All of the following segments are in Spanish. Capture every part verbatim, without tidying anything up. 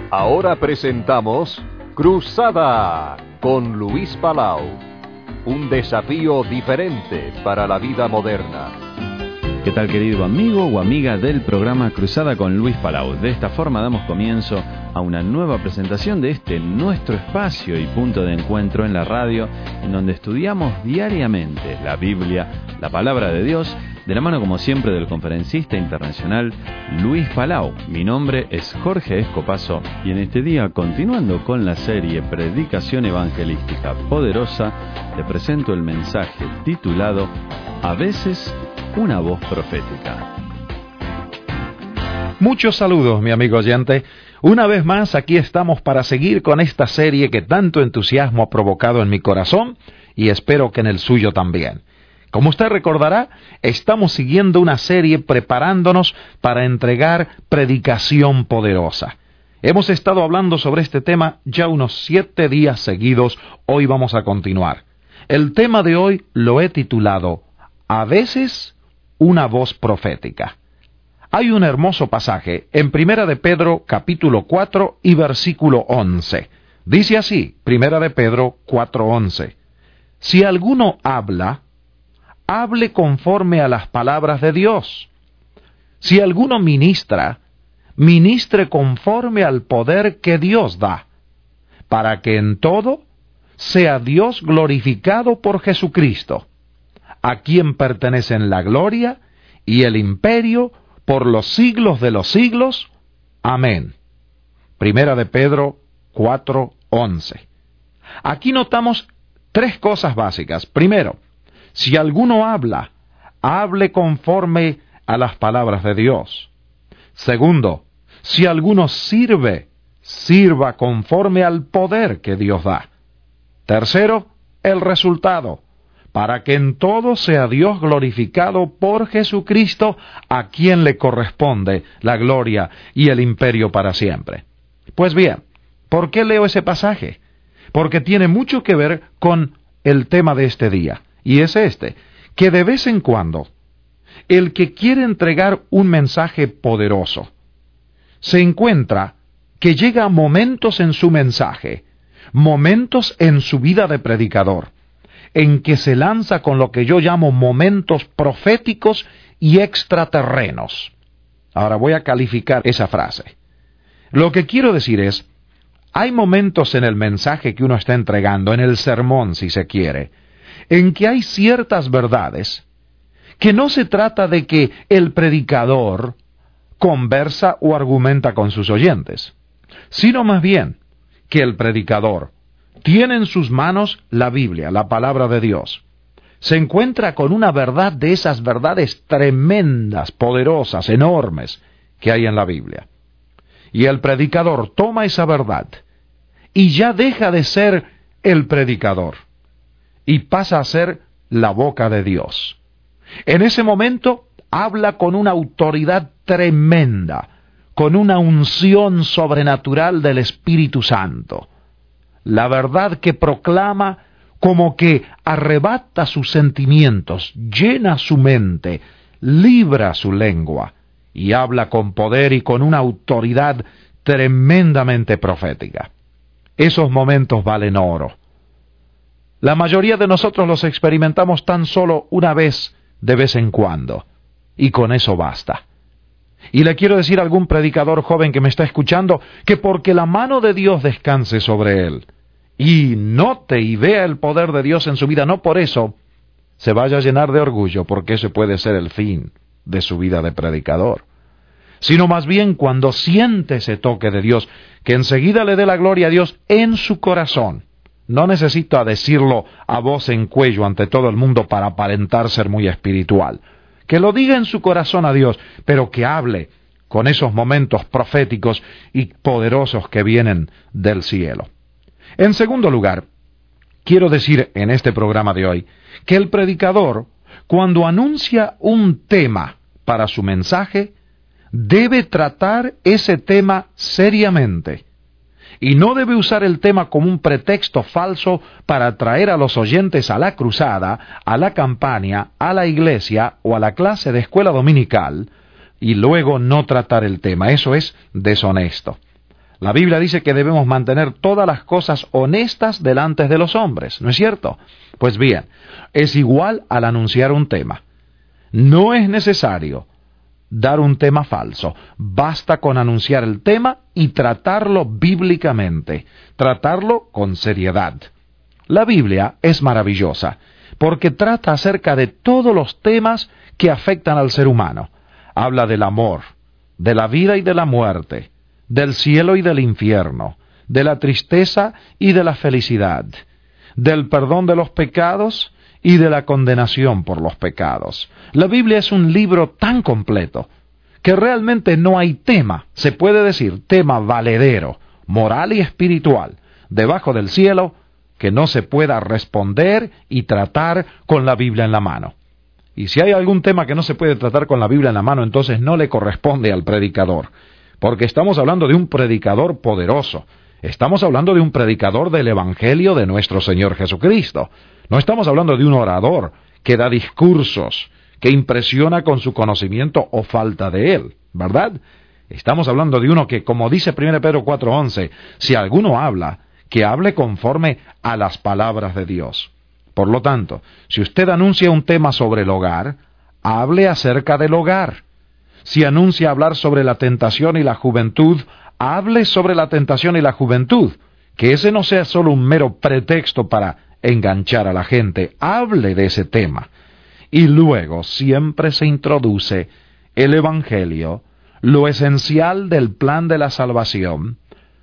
Ahora presentamos Cruzada con Luis Palau. Un desafío diferente para la vida moderna. ¿Qué tal, querido amigo o amiga del programa Cruzada con Luis Palau? De esta forma damos comienzo a una nueva presentación de este nuestro espacio y punto de encuentro en la radio, en donde estudiamos diariamente la Biblia, la palabra de Dios, de la mano como siempre del conferencista internacional Luis Palau. Mi nombre es Jorge Escopazo y en este día, continuando con la serie Predicación Evangelística Poderosa, le presento el mensaje titulado A veces una voz profética. Muchos saludos, mi amigo oyente. Una vez más, aquí estamos para seguir con esta serie que tanto entusiasmo ha provocado en mi corazón y espero que en el suyo también. Como usted recordará, estamos siguiendo una serie preparándonos para entregar predicación poderosa. Hemos estado hablando sobre este tema ya unos siete días seguidos. Hoy vamos a continuar. El tema de hoy lo he titulado A veces una voz profética. Hay un hermoso pasaje en Primera de Pedro, capítulo cuatro y versículo once. Dice así, Primera de Pedro cuatro once. Si alguno habla, hable conforme a las palabras de Dios. Si alguno ministra, ministre conforme al poder que Dios da, para que en todo sea Dios glorificado por Jesucristo, a quien pertenecen la gloria y el imperio por los siglos de los siglos. Amén. Primera de Pedro cuatro once. Aquí notamos tres cosas básicas. Primero, si alguno habla, hable conforme a las palabras de Dios. Segundo, si alguno sirve, sirva conforme al poder que Dios da. Tercero, el resultado, para que en todo sea Dios glorificado por Jesucristo, a quien le corresponde la gloria y el imperio para siempre. Pues bien, ¿por qué leo ese pasaje? Porque tiene mucho que ver con el tema de este día, y es este, que de vez en cuando, el que quiere entregar un mensaje poderoso, se encuentra que llega a momentos en su mensaje, momentos en su vida de predicador, en que se lanza con lo que yo llamo momentos proféticos y extraterrenos. Ahora voy a calificar esa frase. Lo que quiero decir es, hay momentos en el mensaje que uno está entregando, en el sermón si se quiere, en que hay ciertas verdades que no se trata de que el predicador conversa o argumenta con sus oyentes, sino más bien que el predicador tiene en sus manos la Biblia, la palabra de Dios. Se encuentra con una verdad de esas verdades tremendas, poderosas, enormes que hay en la Biblia. Y el predicador toma esa verdad y ya deja de ser el predicador y pasa a ser la boca de Dios. En ese momento habla con una autoridad tremenda, con una unción sobrenatural del Espíritu Santo. La verdad que proclama como que arrebata sus sentimientos, llena su mente, libra su lengua y habla con poder y con una autoridad tremendamente profética. Esos momentos valen oro. La mayoría de nosotros los experimentamos tan solo una vez, de vez en cuando, y con eso basta. Y le quiero decir a algún predicador joven que me está escuchando que porque la mano de Dios descanse sobre él, y note y vea el poder de Dios en su vida, no por eso se vaya a llenar de orgullo, porque ese puede ser el fin de su vida de predicador, sino más bien cuando siente ese toque de Dios, que enseguida le dé la gloria a Dios en su corazón. No necesita decirlo a voz en cuello ante todo el mundo para aparentar ser muy espiritual. Que lo diga en su corazón a Dios, pero que hable con esos momentos proféticos y poderosos que vienen del cielo. En segundo lugar, quiero decir en este programa de hoy, que el predicador, cuando anuncia un tema para su mensaje, debe tratar ese tema seriamente. Y no debe usar el tema como un pretexto falso para atraer a los oyentes a la cruzada, a la campaña, a la iglesia o a la clase de escuela dominical, y luego no tratar el tema. Eso es deshonesto. La Biblia dice que debemos mantener todas las cosas honestas delante de los hombres, ¿no es cierto? Pues bien, es igual al anunciar un tema. No es necesario dar un tema falso. Basta con anunciar el tema y tratarlo bíblicamente, tratarlo con seriedad. La Biblia es maravillosa porque trata acerca de todos los temas que afectan al ser humano. Habla del amor, de la vida y de la muerte, del cielo y del infierno, de la tristeza y de la felicidad, del perdón de los pecados y de la condenación por los pecados. La Biblia es un libro tan completo que realmente no hay tema, se puede decir tema valedero, moral y espiritual, debajo del cielo, que no se pueda responder y tratar con la Biblia en la mano. Y si hay algún tema que no se puede tratar con la Biblia en la mano, entonces no le corresponde al predicador, porque estamos hablando de un predicador poderoso. Estamos hablando de un predicador del Evangelio de nuestro Señor Jesucristo. No estamos hablando de un orador que da discursos, que impresiona con su conocimiento o falta de él, ¿verdad? Estamos hablando de uno que, como dice primera Pedro cuatro once, si alguno habla, que hable conforme a las palabras de Dios. Por lo tanto, si usted anuncia un tema sobre el hogar, hable acerca del hogar. Si anuncia hablar sobre la tentación y la juventud, hable sobre la tentación y la juventud. Que ese no sea solo un mero pretexto para enganchar a la gente. Hable de ese tema. Y luego siempre se introduce el Evangelio, lo esencial del plan de la salvación,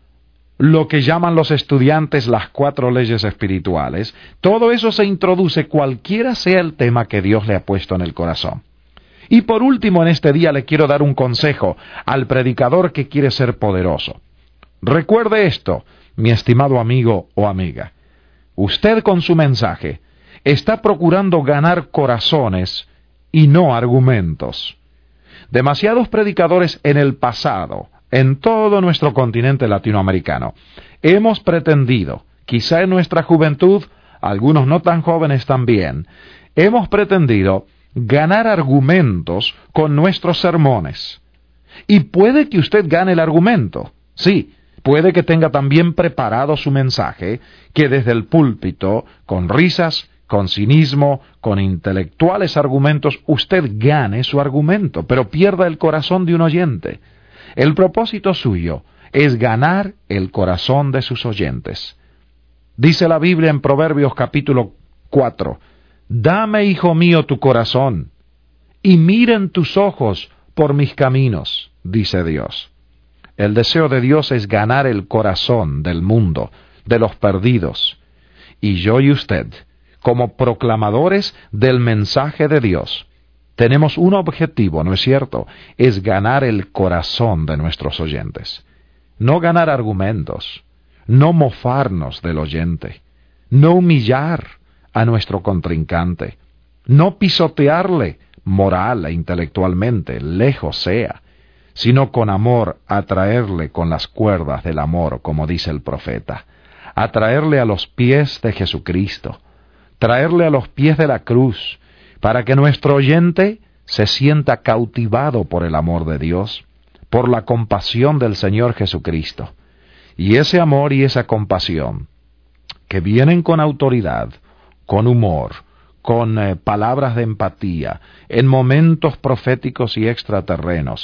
lo que llaman los estudiantes las cuatro leyes espirituales. Todo eso se introduce cualquiera sea el tema que Dios le ha puesto en el corazón. Y por último, en este día le quiero dar un consejo al predicador que quiere ser poderoso. Recuerde esto, mi estimado amigo o amiga. Usted con su mensaje está procurando ganar corazones y no argumentos. Demasiados predicadores en el pasado, en todo nuestro continente latinoamericano, hemos pretendido, quizá en nuestra juventud, algunos no tan jóvenes también, hemos pretendido ganar argumentos con nuestros sermones. Y puede que usted gane el argumento, sí, puede que tenga también preparado su mensaje, que desde el púlpito, con risas, con cinismo, con intelectuales argumentos, usted gane su argumento, pero pierda el corazón de un oyente. El propósito suyo es ganar el corazón de sus oyentes. Dice la Biblia en Proverbios capítulo cuatro, «Dame, hijo mío, tu corazón, y miren tus ojos por mis caminos», dice Dios. El deseo de Dios es ganar el corazón del mundo, de los perdidos. Y yo y usted, como proclamadores del mensaje de Dios, tenemos un objetivo, ¿no es cierto? Es ganar el corazón de nuestros oyentes. No ganar argumentos, no mofarnos del oyente, no humillar a nuestro contrincante, no pisotearle moral e intelectualmente, lejos sea, sino con amor atraerle con las cuerdas del amor, como dice el profeta, atraerle a los pies de Jesucristo, traerle a los pies de la cruz, para que nuestro oyente se sienta cautivado por el amor de Dios, por la compasión del Señor Jesucristo. Y ese amor y esa compasión, que vienen con autoridad, con humor, con eh, palabras de empatía, en momentos proféticos y extraterrenos,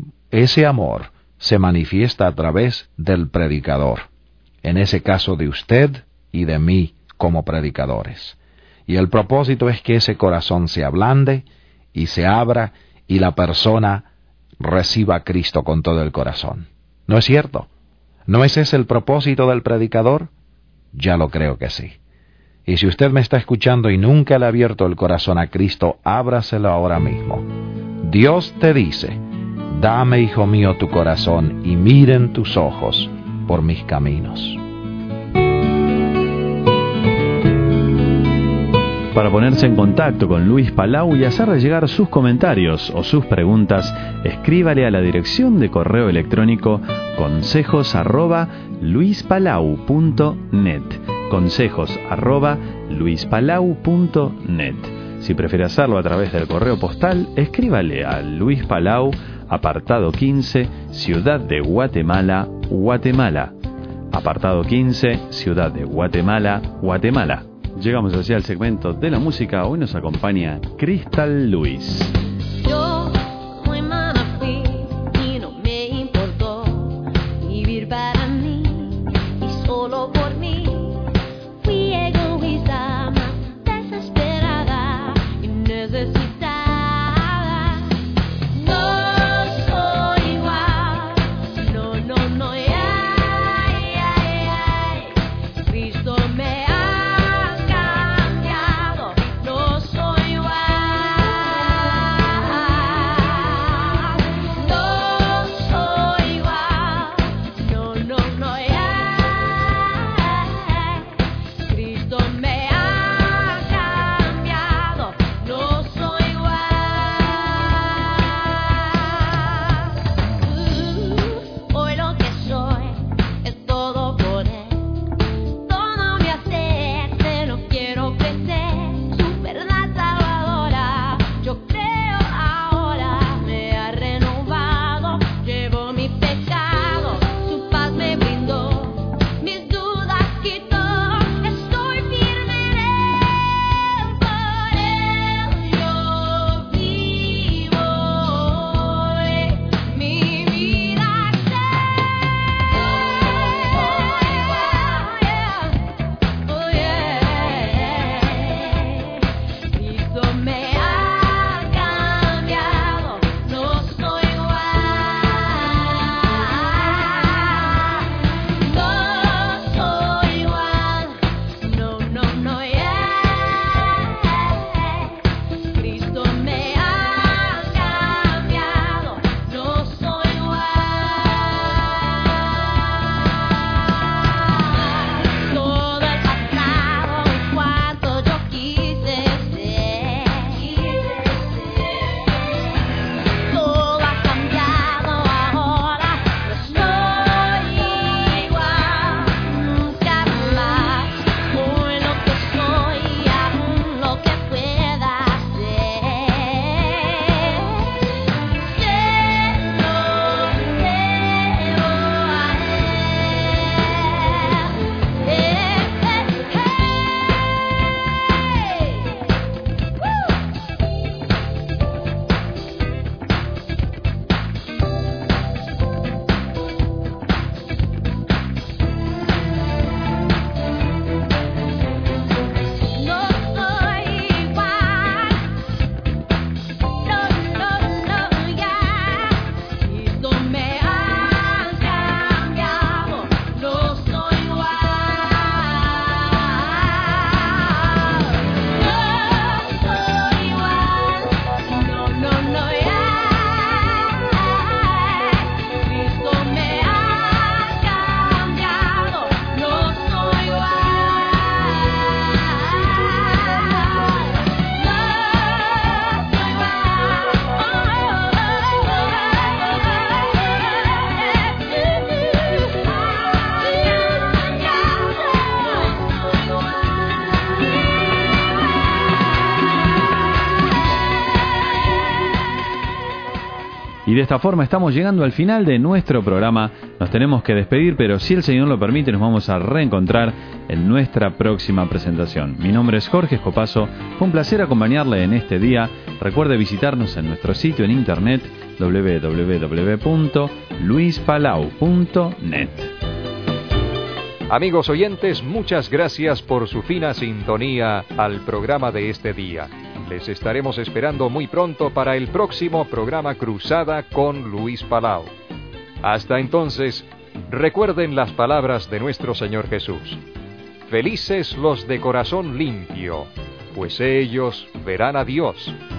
ese amor se manifiesta a través del predicador, en ese caso de usted y de mí como predicadores. Y el propósito es que ese corazón se ablande y se abra y la persona reciba a Cristo con todo el corazón. ¿No es cierto? ¿No es ese el propósito del predicador? Ya lo creo que sí. Y si usted me está escuchando y nunca le ha abierto el corazón a Cristo, ábraselo ahora mismo. Dios te dice, dame, hijo mío, tu corazón y miren tus ojos por mis caminos. Para ponerse en contacto con Luis Palau y hacerle llegar sus comentarios o sus preguntas, escríbale a la dirección de correo electrónico consejos arroba luispalau punto net. Consejos arroba luispalau punto net. Si prefiere hacerlo a través del correo postal, escríbale a Luis Palau, apartado quince, Ciudad de Guatemala, Guatemala. Apartado quince, Ciudad de Guatemala, Guatemala. Llegamos así al segmento de la música. Hoy nos acompaña Crystal Luis. Yo muy mala fui y no me importó vivir para mí y solo por mí. Fui egoísta, más desesperada y necesitada. No soy igual, no, no, no, ay, ay, ay. Cristo me ha cambiado, no soy igual. Y de esta forma estamos llegando al final de nuestro programa. Nos tenemos que despedir, pero si el Señor lo permite, nos vamos a reencontrar en nuestra próxima presentación. Mi nombre es Jorge Escopazo. Fue un placer acompañarle en este día. Recuerde visitarnos en nuestro sitio en internet doble u doble u doble u punto luis palau punto net. Amigos oyentes, muchas gracias por su fina sintonía al programa de este día. Les estaremos esperando muy pronto para el próximo programa Cruzada con Luis Palau. Hasta entonces, recuerden las palabras de nuestro Señor Jesús. Felices los de corazón limpio, pues ellos verán a Dios.